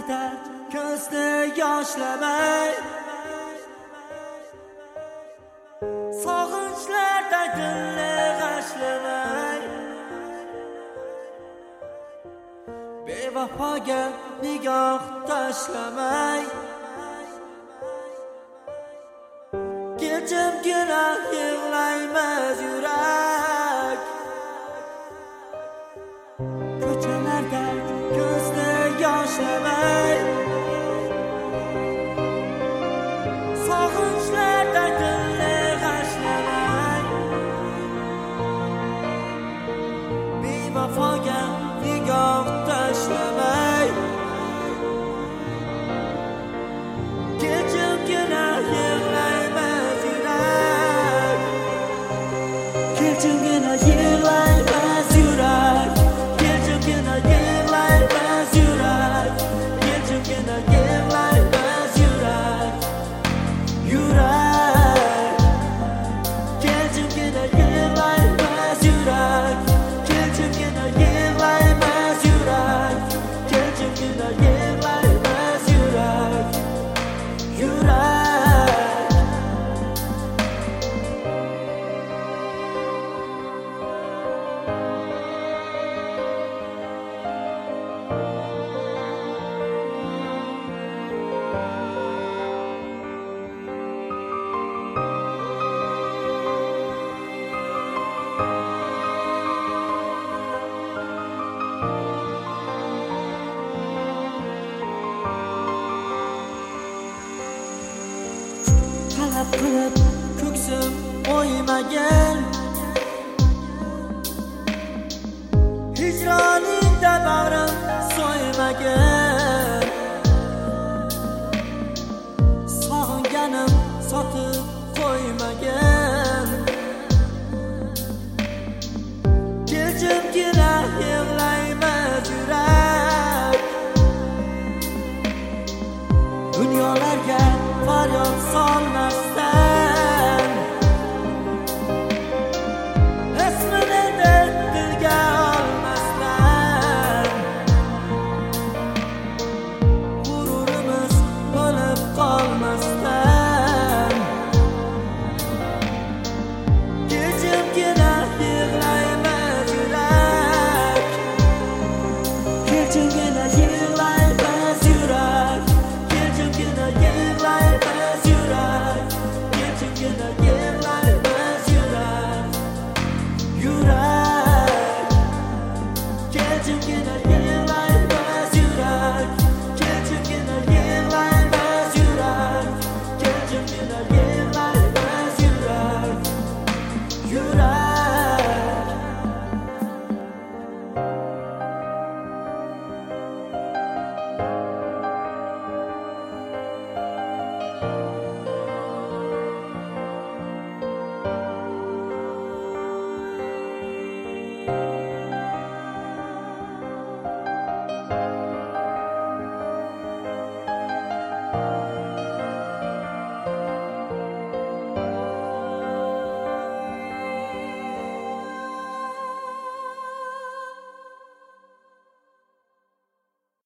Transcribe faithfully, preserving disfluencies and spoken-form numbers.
Ko'chalarda ko'zni yoshlamay, sog'inchlarda dilni g'ashlamay, bevafoga nigoh tashlamay, kechimgina yig'laymiz yurak. Ko'chalarda ko'zni yoshlamay, sog'inchlarda dilni g'ashlamay, bevafoga nigoh tashlamay, kechimgina yig'laymiz yurak. Kechimgina yig'laymiz yurak. Kechimgina yig'laymiz yurak. Kechimgina yig'laymiz yurak. Yurak. Kechimgina yig'laymiz yurak. Kechimgina yig'laymiz yurak. Kechimgina yig'laymiz yurak. Yurak. Talab qilib ko'ksim o'ymagan, hijroningda bag'rim so'ymagan, sog'inganim sotib qo'ymagan. Kechimgina yig'laymiz yurak. Dunyolarga faryod sol